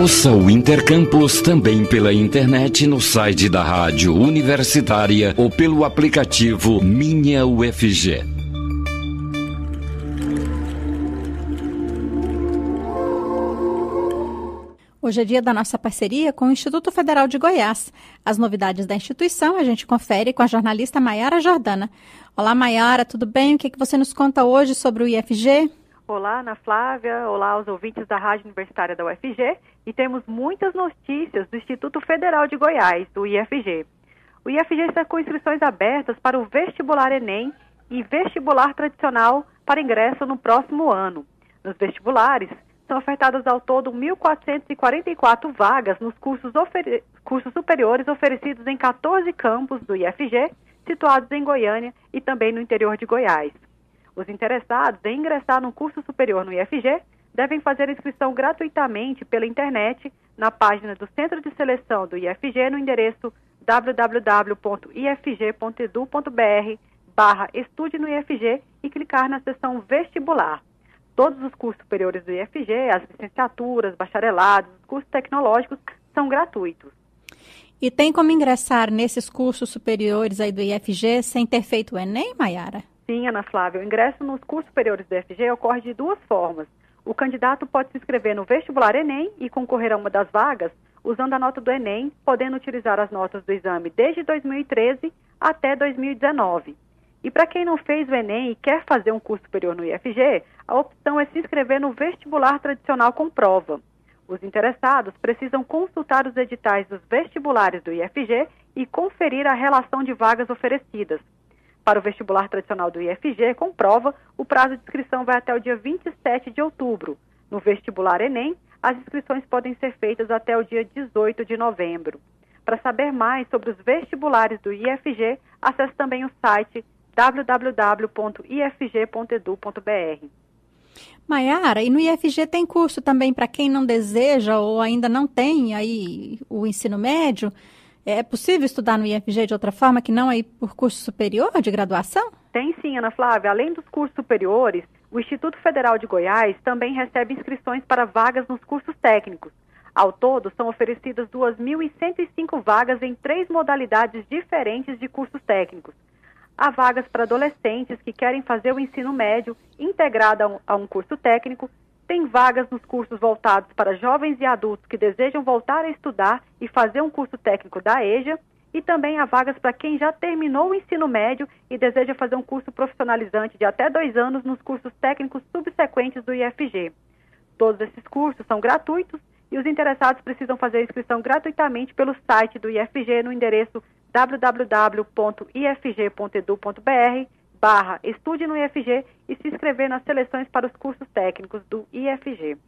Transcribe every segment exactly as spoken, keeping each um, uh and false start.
Ouça o Intercampus também pela internet no site da Rádio Universitária ou pelo aplicativo Minha U F G. Hoje é dia da nossa parceria com o Instituto Federal de Goiás. As novidades da instituição a gente confere com a jornalista Maiara Jordana. Olá, Maiara, tudo bem? O que, que você nos conta hoje sobre o I F G? Olá, Ana Flávia. Olá aos ouvintes da Rádio Universitária da U F G. E temos muitas notícias do Instituto Federal de Goiás, do I F G. O I F G está com inscrições abertas para o vestibular Enem e vestibular tradicional para ingresso no próximo ano. Nos vestibulares, são ofertadas ao todo mil quatrocentas e quarenta e quatro vagas nos cursos, ofere... cursos superiores oferecidos em quatorze campos do I F G, situados em Goiânia e também no interior de Goiás. Os interessados em ingressar no curso superior no I F G devem fazer inscrição gratuitamente pela internet na página do Centro de Seleção do I F G no endereço w w w ponto i f g ponto e d u ponto b r barra estude no I F G e clicar na seção vestibular. Todos os cursos superiores do I F G, as licenciaturas, bacharelados, os cursos tecnológicos são gratuitos. E tem como ingressar nesses cursos superiores aí do I F G sem ter feito o Enem, Maiara? Sim, Ana Flávia. O ingresso nos cursos superiores do I F G ocorre de duas formas. O candidato pode se inscrever no vestibular Enem e concorrer a uma das vagas usando a nota do Enem, podendo utilizar as notas do exame desde dois mil e treze até dois mil e dezenove. E para quem não fez o Enem e quer fazer um curso superior no I F G, a opção é se inscrever no vestibular tradicional com prova. Os interessados precisam consultar os editais dos vestibulares do I F G e conferir a relação de vagas oferecidas. Para o vestibular tradicional do I F G com prova, o prazo de inscrição vai até o dia vinte e sete de outubro. No vestibular Enem, as inscrições podem ser feitas até o dia dezoito de novembro. Para saber mais sobre os vestibulares do I F G, acesse também o site w w w ponto i f g ponto e d u ponto b r. Maiara, e no I F G tem curso também para quem não deseja ou ainda não tem aí o ensino médio? É possível estudar no I F G de outra forma que não aí por curso superior de graduação? Tem sim, Ana Flávia. Além dos cursos superiores, o Instituto Federal de Goiás também recebe inscrições para vagas nos cursos técnicos. Ao todo, são oferecidas duas mil cento e cinco vagas em três modalidades diferentes de cursos técnicos. Há vagas para adolescentes que querem fazer o ensino médio integrado a um, a um curso técnico. Tem vagas nos cursos voltados para jovens e adultos que desejam voltar a estudar e fazer um curso técnico da EJA. E também há vagas para quem já terminou o ensino médio e deseja fazer um curso profissionalizante de até dois anos nos cursos técnicos subsequentes do I F G. Todos esses cursos são gratuitos e os interessados precisam fazer a inscrição gratuitamente pelo site do I F G no endereço w w w ponto i f g ponto e d u ponto b r barra estude no I F G e se inscrever nas seleções para os cursos técnicos do I F G.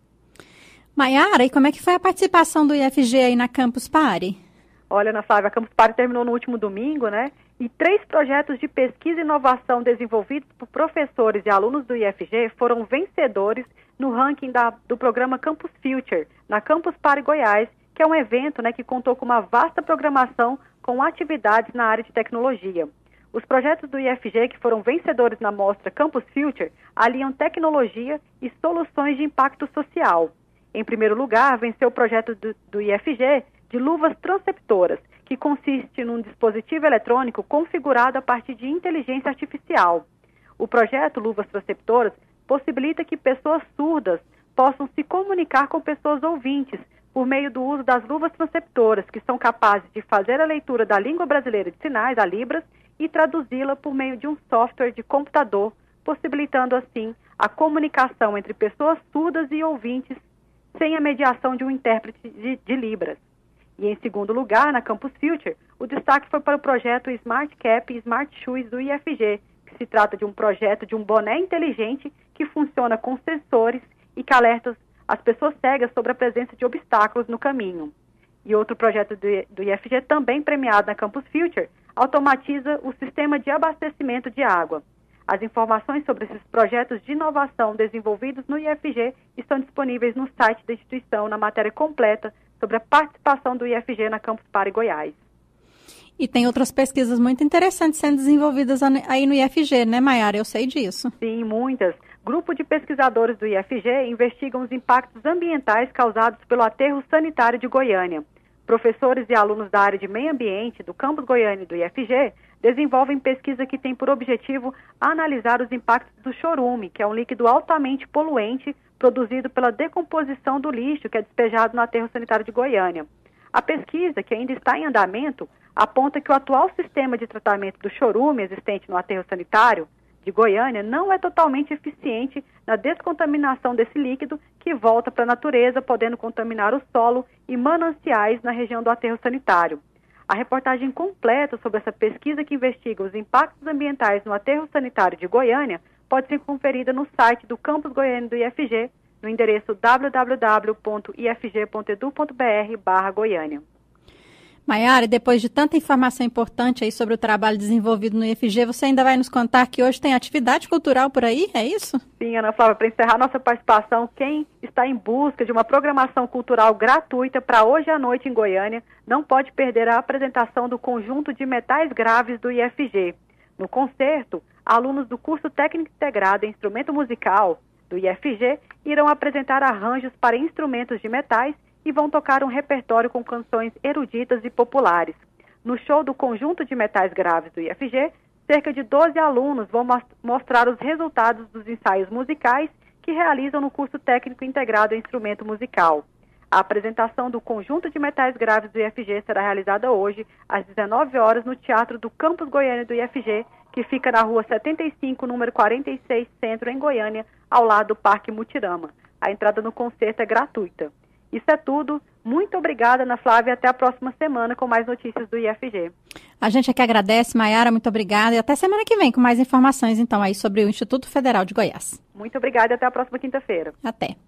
Maiara, e como é que foi a participação do I F G aí na Campus Party? Olha, Ana Flávia, a Campus Party terminou no último domingo, né? E três projetos de pesquisa e inovação desenvolvidos por professores e alunos do I F G foram vencedores no ranking da, do programa Campus Future, na Campus Party Goiás, que é um evento, né, que contou com uma vasta programação com atividades na área de tecnologia. Os projetos do I F G que foram vencedores na mostra Campus Future aliam tecnologia e soluções de impacto social. Em primeiro lugar, venceu o projeto do, do I F G de luvas transceptoras, que consiste num dispositivo eletrônico configurado a partir de inteligência artificial. O projeto Luvas Transceptoras possibilita que pessoas surdas possam se comunicar com pessoas ouvintes por meio do uso das luvas transceptoras, que são capazes de fazer a leitura da língua brasileira de sinais, a Libras, e traduzi-la por meio de um software de computador, possibilitando assim a comunicação entre pessoas surdas e ouvintes sem a mediação de um intérprete de, de Libras. E em segundo lugar, na Campus Future, o destaque foi para o projeto Smart Cap e Smart Shoes do I F G, que se trata de um projeto de um boné inteligente que funciona com sensores e que alerta as pessoas cegas sobre a presença de obstáculos no caminho. E outro projeto do, do I F G, também premiado na Campus Future, automatiza o sistema de abastecimento de água. As informações sobre esses projetos de inovação desenvolvidos no I F G estão disponíveis no site da instituição, na matéria completa sobre a participação do I F G na Campus Party Goiás. E tem outras pesquisas muito interessantes sendo desenvolvidas aí no I F G, né, Maiara? Eu sei disso. Sim, muitas. Grupo de pesquisadores do I F G investigam os impactos ambientais causados pelo aterro sanitário de Goiânia. Professores e alunos da área de meio ambiente do campus Goiânia do I F G desenvolvem pesquisa que tem por objetivo analisar os impactos do chorume, que é um líquido altamente poluente produzido pela decomposição do lixo que é despejado no aterro sanitário de Goiânia. A pesquisa, que ainda está em andamento, aponta que o atual sistema de tratamento do chorume existente no aterro sanitário de Goiânia não é totalmente eficiente na descontaminação desse líquido que volta para a natureza, podendo contaminar o solo e mananciais na região do aterro sanitário. A reportagem completa sobre essa pesquisa que investiga os impactos ambientais no aterro sanitário de Goiânia pode ser conferida no site do Campus Goiânia do I F G, no endereço w w w ponto i f g ponto e d u ponto b r barra Goiânia. Maiara, depois de tanta informação importante aí sobre o trabalho desenvolvido no I F G, você ainda vai nos contar que hoje tem atividade cultural por aí, é isso? Sim, Ana Flávia, para encerrar nossa participação, quem está em busca de uma programação cultural gratuita para hoje à noite em Goiânia, não pode perder a apresentação do conjunto de metais graves do I F G. No concerto, alunos do curso técnico integrado em instrumento musical do I F G irão apresentar arranjos para instrumentos de metais e vão tocar um repertório com canções eruditas e populares. No show do conjunto de metais graves do I F G, cerca de doze alunos vão mostrar os resultados dos ensaios musicais que realizam no curso técnico integrado em instrumento musical. A apresentação do conjunto de metais graves do I F G será realizada hoje, às dezenove horas, no Teatro do Campus Goiânia do I F G, que fica na rua setenta e cinco, número quarenta e seis, Centro, em Goiânia, ao lado do Parque Mutirama. A entrada no concerto é gratuita. Isso é tudo. Muito obrigada, Ana Flávia, e até a próxima semana com mais notícias do I F G. A gente aqui agradece, Maiara, muito obrigada, e até semana que vem com mais informações, então, aí sobre o Instituto Federal de Goiás. Muito obrigada e até a próxima quinta-feira. Até.